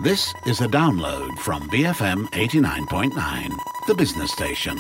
This is a download from BFM 89.9, the business station.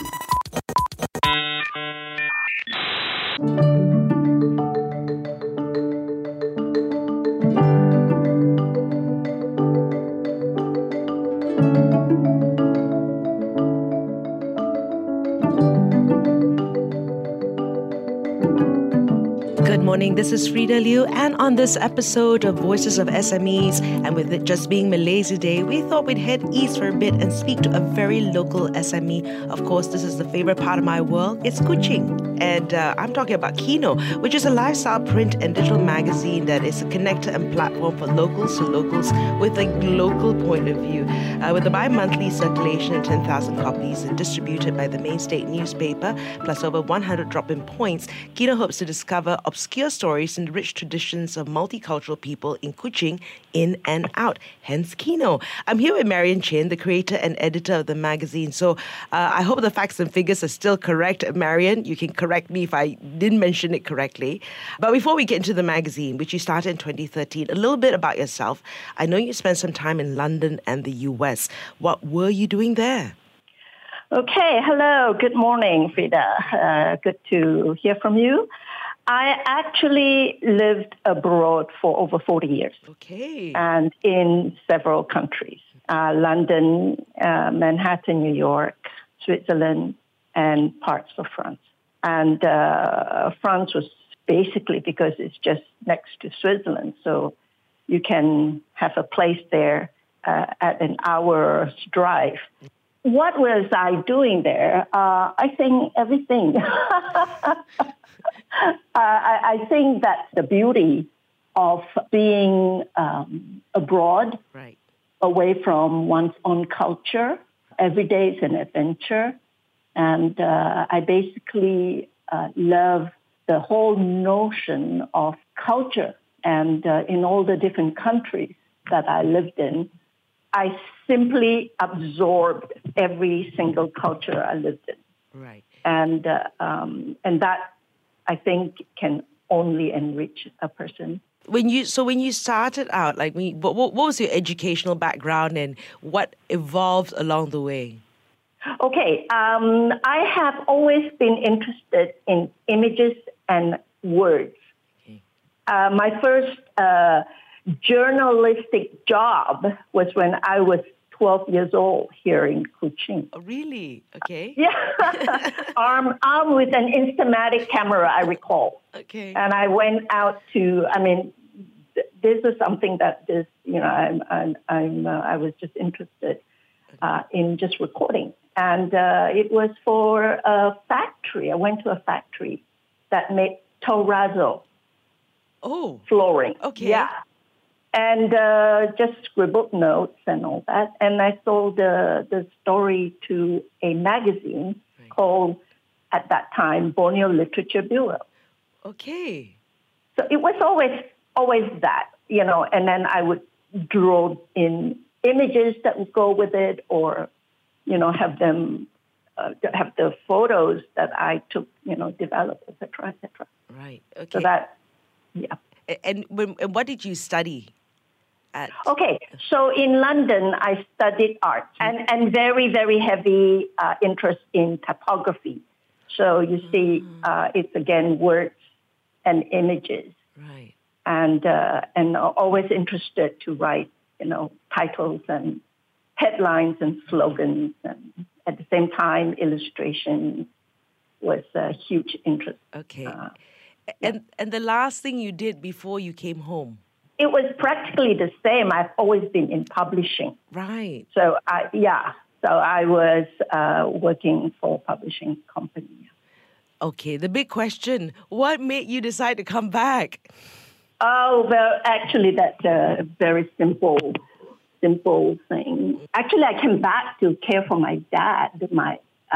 Good morning, this is Frida Liu, and on this episode of Voices of SMEs, and with it just being Malaysia Day, we thought we'd head east for a bit and speak to a very local SME. Of course, this is the favorite part of my world. It's Kuching. And I'm talking about Kino, which is a lifestyle print and digital magazine that is a connector and platform for locals to locals with a local point of view. With a bi-monthly circulation of 10,000 copies and distributed by the main state newspaper, plus over 100 drop-in points, Kino hopes to discover obscure stories and rich traditions of multicultural people in Kuching, in and out, hence Kino. I'm here with Marian Chin, the creator and editor of the magazine. So I hope the facts and figures are still correct. Marian, you can correct me if I didn't mention it correctly. But before we get into the magazine, which you started in 2013, a little bit about yourself. I know you spent some time in London and the US. What were you doing there? Okay, hello, good morning, Frida. Good to hear from you. I actually lived abroad for over 40 years. Okay. And in several countries. London, Manhattan, New York, Switzerland, and parts of France. And France was basically because it's just next to Switzerland. So you can have a place there at an hour's drive. What was I doing there? I think everything. I think that the beauty of being abroad, right, away from one's own culture, every day is an adventure. And I basically love the whole notion of culture. And in all the different countries that I lived in, I simply absorbed every single culture I lived in. right, And that, I think, can only enrich a person. When you started out, what was your educational background and what evolved along the way? Okay, I have always been interested in images and words. Okay. My first journalistic job was when I was 12 years old here in Kuching. Oh, really? Okay. Yeah, armed with an Instamatic camera, I recall. Okay. And I went out to, this is something that is, I was just interested in just recording. And it was for a factory. I went to a factory that made terrazzo flooring. Okay. Yeah. And just scribbled notes and all that. And I sold the story to a magazine called, at that time, Borneo Literature Bureau. Okay. So it was always that, and then I would draw in images that would go with it or, have them, have the photos that I took, develop, et cetera, et cetera. Right. Okay. So that, yeah. And what did you study at? Okay, so in London, I studied art and very, very heavy interest in typography. So you see, it's again words and images. Right. And always interested to write, titles and headlines and slogans, and at the same time, illustration was a huge interest. Okay. Yeah. And the last thing you did before you came home? It was practically the same. I've always been in publishing. Right. So I was working for a publishing company. Okay, the big question, what made you decide to come back? Oh, well, actually, that's a very simple thing. Actually, I came back to care for my dad, my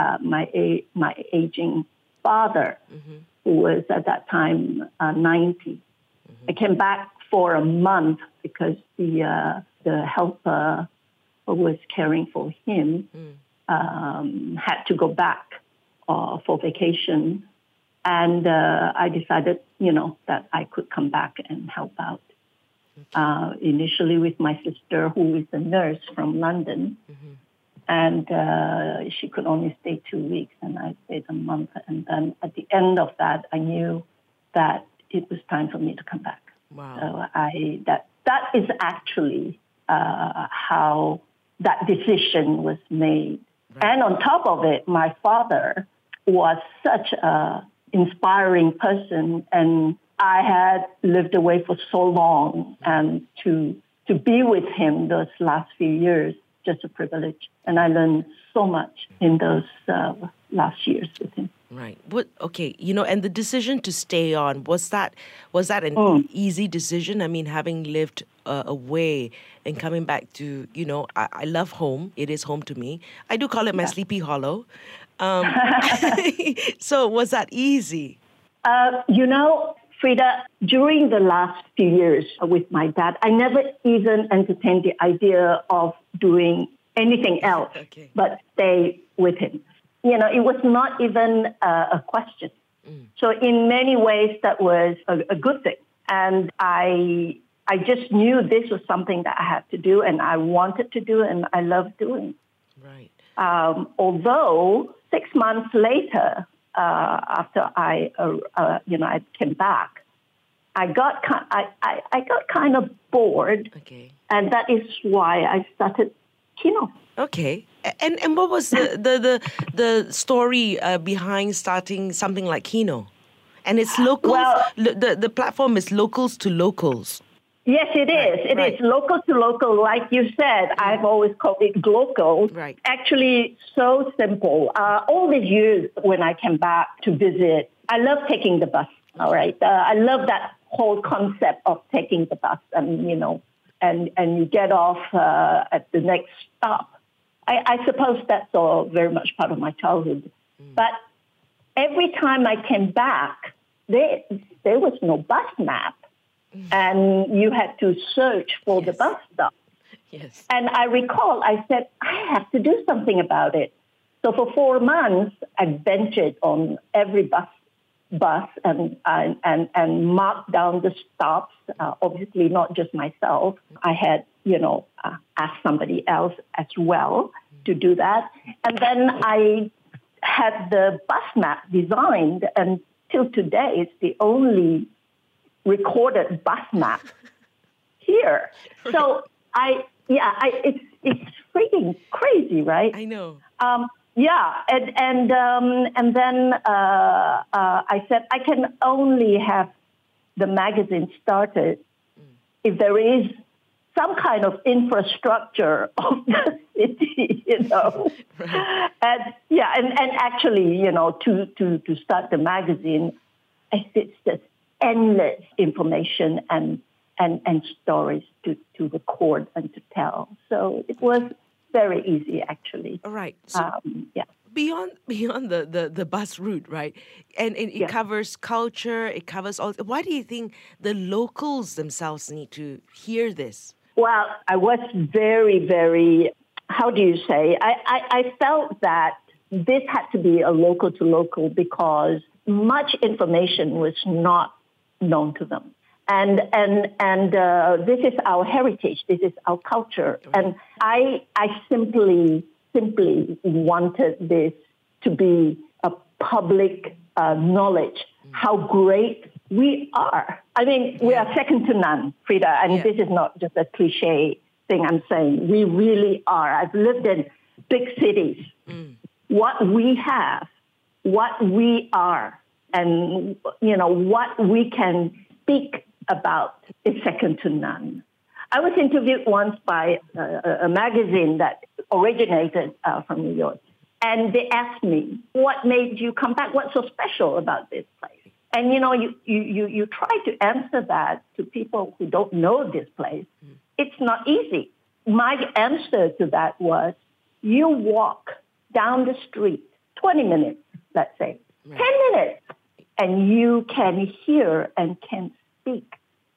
aging father, who was at that time 90. I came back for a month because the helper who was caring for him had to go back for vacation. And I decided, that I could come back and help out. initially with my sister, who is a nurse from London. And she could only stay 2 weeks, and I stayed a month. And then at the end of that, I knew that it was time for me to come back. Wow. So that is actually how that decision was made. Right. And on top of it, my father was such a inspiring person, and I had lived away for so long, and to be with him those last few years, just a privilege. And I learned so much in those last years with him. Right. Okay. And the decision to stay on, was that an easy decision? I mean, having lived away and coming back to, I love home. It is home to me. I do call it my Sleepy Hollow. So was that easy? Frida, during the last few years with my dad, I never even entertained the idea of doing anything else but stay with him. It was not even a question. So in many ways, that was a good thing. And I just knew this was something that I had to do, and I wanted to do, and I loved doing. Right. Although 6 months later, after I came back, I got kind of bored, and that is why I started Kino. Okay, and what was the story behind starting something like Kino? And it's locals. Well, the platform is locals to locals. Yes, it is. It is local to local. Like you said, I've always called it glocal. Right. Actually, so simple. All these years when I came back to visit, I love taking the bus. All right. I love that whole concept of taking the bus, and you get off at the next stop. I suppose that's all very much part of my childhood. But every time I came back, there was no bus map. And you had to search for the bus stop. Yes. And I recall, I said, I have to do something about it. So for 4 months, I ventured on every bus and marked down the stops. Obviously, not just myself. I had, asked somebody else as well to do that. And then I had the bus map designed, and till today, it's the only recorded bus map here. Right. So it's freaking crazy, right? I know. And then I said I can only have the magazine started if there is some kind of infrastructure of the city, Right. And actually, to start the magazine, it's just endless information and stories to record and to tell. So it was very easy, actually. All right. So beyond the bus route, right? And it covers culture, it covers all. Why do you think the locals themselves need to hear this? Well, I was very, very, how do you say? I felt that this had to be a local to local because much information was not known to them. And this is our heritage. This is our culture. And I simply wanted this to be a public knowledge, how great we are. I mean, we are second to none, Frida. And this is not just a cliche thing I'm saying. We really are. I've lived in big cities. What we have, what we are, and, what we can speak about is second to none. I was interviewed once by a magazine that originated from New York. And they asked me, what made you come back? What's so special about this place? And, you try to answer that to people who don't know this place. It's not easy. My answer to that was, you walk down the street, 20 minutes, let's say, 10 minutes, and you can hear and can speak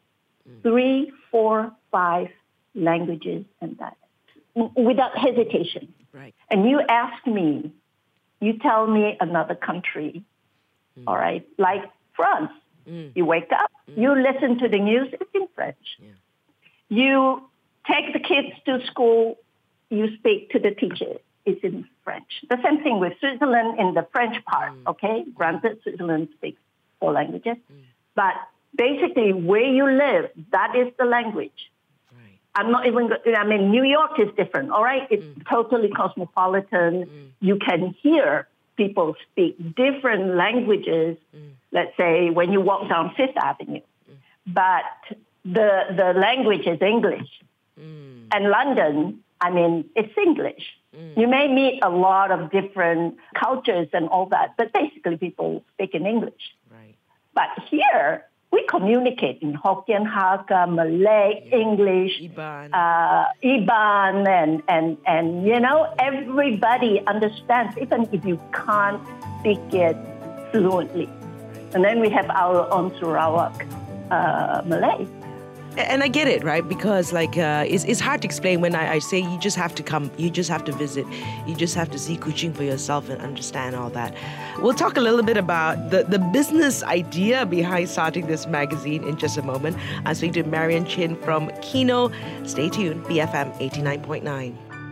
3, 4, 5 languages and that without hesitation. Right. And you ask me, you tell me another country, all right, like France. You wake up, you listen to the news, it's in French. You take the kids to school, you speak to the teacher. It's in French. The same thing with Switzerland in the French part, okay? Granted, Switzerland speaks 4 languages. But basically, where you live, that is the language. Right. I'm not even, New York is different, all right? It's totally cosmopolitan. You can hear people speak different languages, let's say, when you walk down Fifth Avenue. But the language is English. And London, it's English. You may meet a lot of different cultures and all that, but basically people speak in English. Right. But here, we communicate in Hokkien, Hakka, Malay, English, Iban. Iban, and everybody understands, even if you can't speak it fluently. And then we have our own Sarawak Malay. And I get it, right? Because it's hard to explain when I say you just have to come, you just have to visit, you just have to see Kuching for yourself and understand all that. We'll talk a little bit about the business idea behind starting this magazine in just a moment. I'm speaking to Marion Chin from Kino. Stay tuned, BFM 89.9.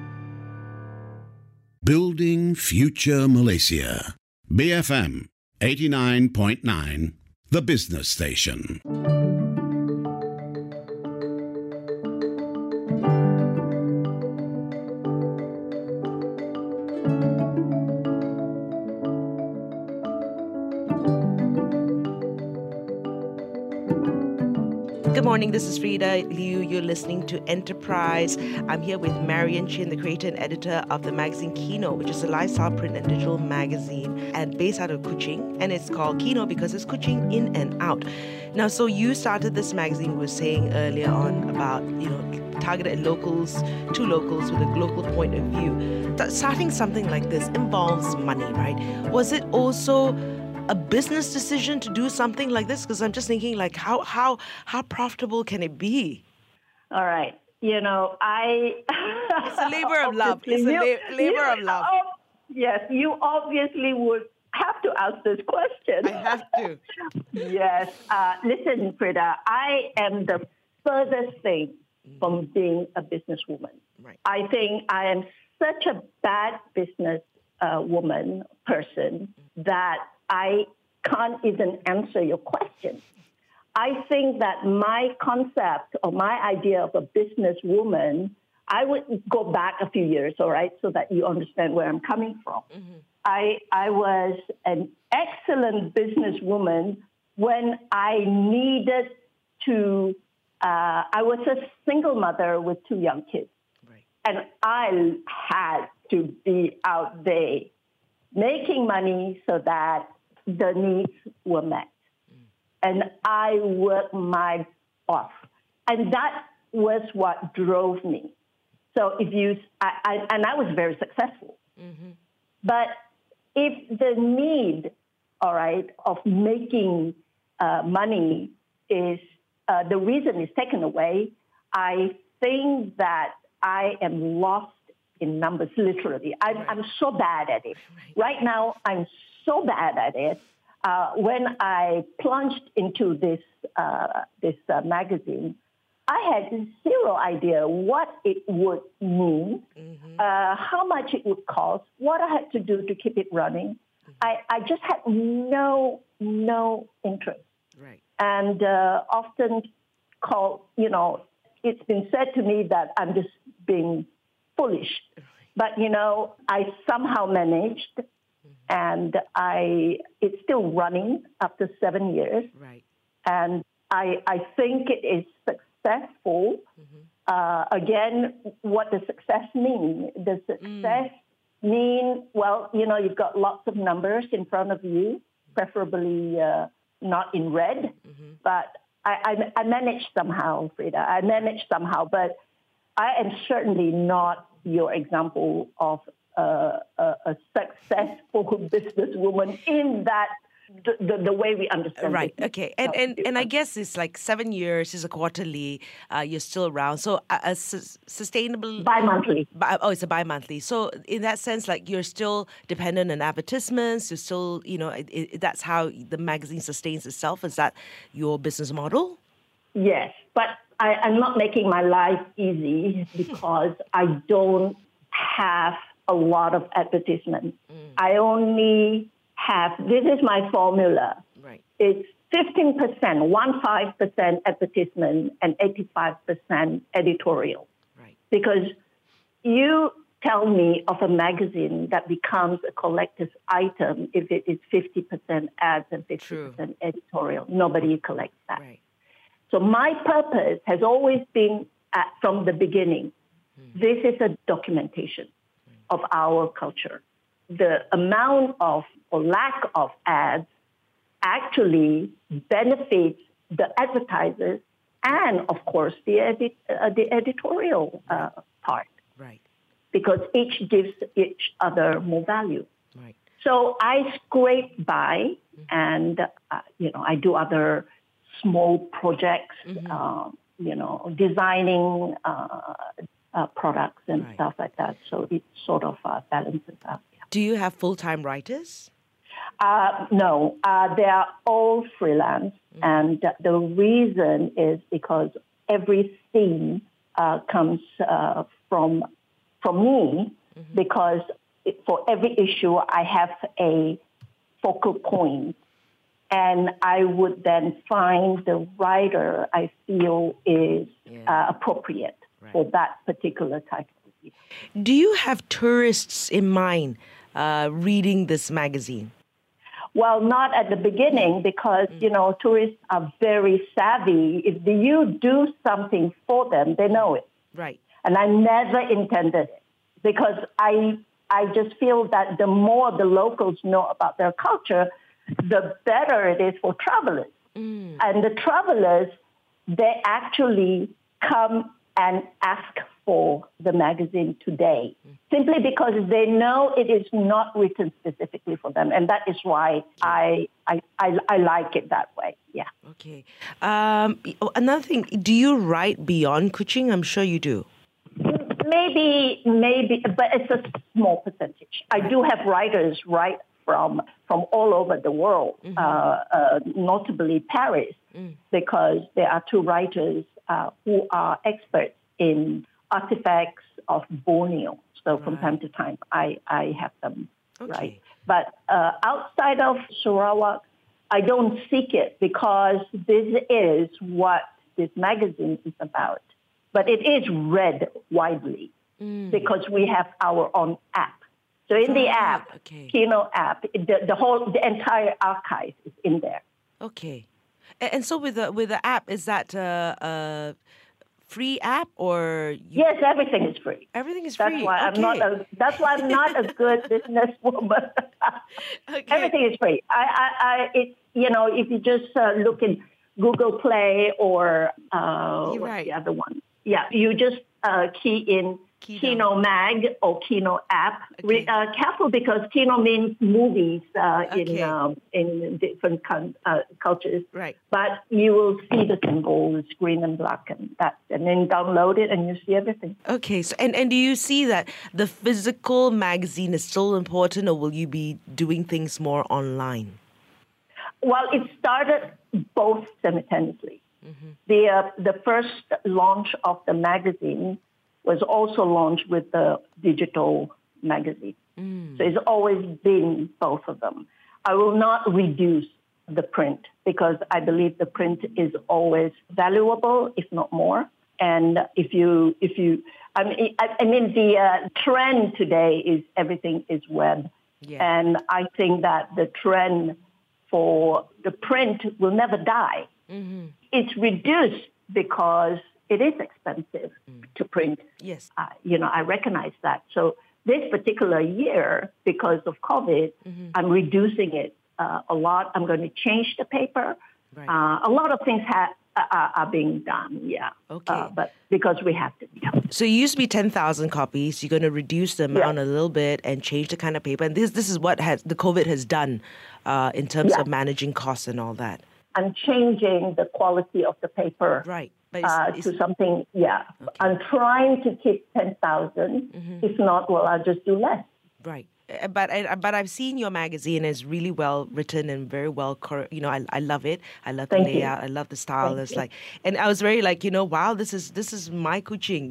Building Future Malaysia. BFM 89.9, the business station. Good morning, this is Frida Liu. You're listening to Enterprise. I'm here with Marion Chin, the creator and editor of the magazine Kino, which is a lifestyle print and digital magazine and based out of Kuching. And it's called Kino because it's Kuching in and out. Now, so you started this magazine, we were saying earlier on about, targeted locals to locals with a local point of view. Starting something like this involves money, right? Was it also a business decision to do something like this? Because I'm just thinking, how profitable can it be? All right. It's a labor of love. It's a labor of love. Yes, you obviously would have to ask this question. I have to. Yes. Listen, Frida, I am the furthest thing from being a businesswoman. Right. I think I am such a bad business person that I can't even answer your question. I think that my concept or my idea of a businesswoman, I would go back a few years, all right, so that you understand where I'm coming from. I was an excellent businesswoman when I needed to, I was a single mother with 2 young kids. Right. And I had to be out there making money so that the needs were met. And I worked my off. And that was what drove me. So I was very successful. But if the need, all right, of making money is, the reason is taken away, I think that I am lost in numbers, literally. I'm so bad at it. Right now, I'm so bad at it. When I plunged into this magazine, I had zero idea what it would mean, how much it would cost, what I had to do to keep it running. I just had no interest. Right. And often called, it's been said to me that I'm just being foolish. But, I somehow managed, and it's still running after 7 years. Right. And I think it is successful. Again, what does success mean? Does success mean, well, you've got lots of numbers in front of you, preferably not in red, but I managed somehow, Frida. I managed somehow, but I am certainly not your example of a successful businesswoman in that the way we understand right. it. Okay. And I guess it's like 7 years is a quarterly. You're still around. So a sustainable... Bi-monthly. It's a bi-monthly. So in that sense, you're still dependent on advertisements. You're still, that's how the magazine sustains itself. Is that your business model? Yes. But I'm not making my life easy because I don't have a lot of advertisement. I only have, this is my formula. Right. It's 15%, 15% advertisement and 85% editorial. Right. Because you tell me of a magazine that becomes a collector's item if it is 50% ads and 50% editorial. Nobody collects that. Right. So my purpose has always been from the beginning. This is a documentation of our culture. The amount of or lack of ads actually benefits the advertisers and, of course, the editorial part. Right. Because each gives each other more value. Right. So I scrape by and, I do other small projects, designing products and stuff like that. So it sort of balances out. Yeah. Do you have full-time writers? No, they are all freelance. And the reason is because every theme comes from me, because for every issue I have a focal point. And I would then find the writer I feel is appropriate for that particular title. Do you have tourists in mind reading this magazine? Well, not at the beginning because, tourists are very savvy. If you do something for them, they know it. Right. And I never intended it because I just feel that the more the locals know about their culture, the better it is for travelers. And the travelers, they actually come and ask for the magazine today, simply because they know it is not written specifically for them. And that is why I like it that way. Yeah. Okay. Another thing, do you write beyond Kuching? I'm sure you do. Maybe, but it's a small percentage. I do have writers write from all over the world, notably Paris, because there are two writers who are experts in artifacts of Borneo. So from time to time, I have them write. But outside of Sarawak, I don't seek it because this is what this magazine is about. But it is read widely because we have our own app. So in the app, Kino app, the entire archive is in there. Okay. And so with the app, is that a free app or? Yes, everything is free. Everything is free. That's why I'm not a good businesswoman. Everything is free. If you just look in Google Play or what's the other one? Yeah, you just key in Kino Mag or Kino app. Careful because Kino means movies in different cultures. Right. But you will see the symbols, green and black, and then download it and you see everything. Okay. So and do you see that the physical magazine is still important, or will you be doing things more online? Well, it started both simultaneously. The first launch of the magazine was also launched with the digital magazine. So it's always been both of them. I will not reduce the print because I believe the print is always valuable, if not more. And the trend today is everything is web. Yeah. And I think that the trend for the print will never die. It's reduced because it is expensive to print. Yes. I recognize that. So this particular year, because of COVID, I'm reducing it a lot. I'm going to change the paper. Right. A lot of things are being done, yeah. Okay. But because we have to. Yeah. So it used to be 10,000 copies. You're going to reduce the amount a little bit and change the kind of paper. And this is what the COVID has done in terms of managing costs and all that. I'm changing the quality of the paper to something, Okay. I'm trying to keep 10,000. If not, I'll just do less. Right. but I've seen your magazine. It's really well written and very well, I love it. I love the layout. I love the style. It's like, and I was very like, wow, this is my kuching,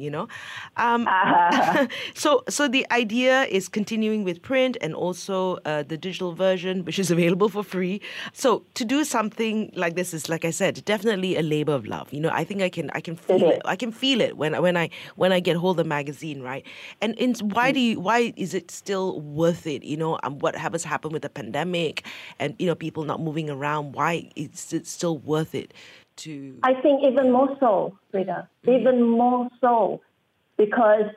So the idea is continuing with print and also the digital version, which is available for free. So to do something like this is, like I said, definitely a labor of love. I think I can feel it. I can feel it when I get hold of the magazine, right? And why is it still worth it? What has happened with the pandemic and people not moving around? Why is it still worth it? I think even more so, Frida. Even more so, because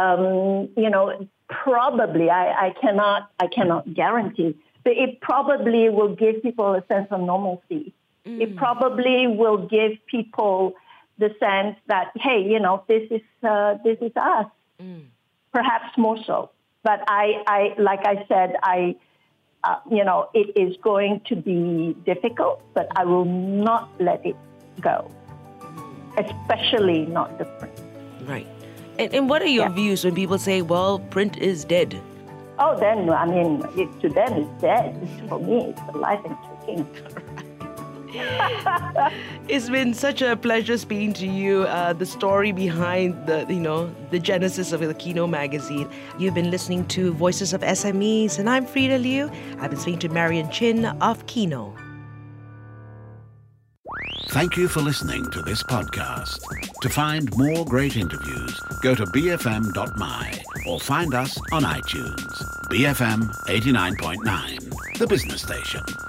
probably I cannot guarantee, but it probably will give people a sense of normalcy. It probably will give people the sense that, hey, this is us. Perhaps more so. But I like I said, it is going to be difficult, but I will not let it go, especially not the print. Right. And what are your views when people say, well, print is dead? Oh, then, to them it's dead. For me, it's alive and kicking. It's been such a pleasure speaking to you. The story behind the genesis of the Kino magazine. You've been listening to Voices of SMEs, and I'm Frida Liu. I've been speaking to Marian Chin of Kino. Thank you for listening to this podcast. To find more great interviews, go to bfm.my or find us on iTunes. BFM 89.9, the business station.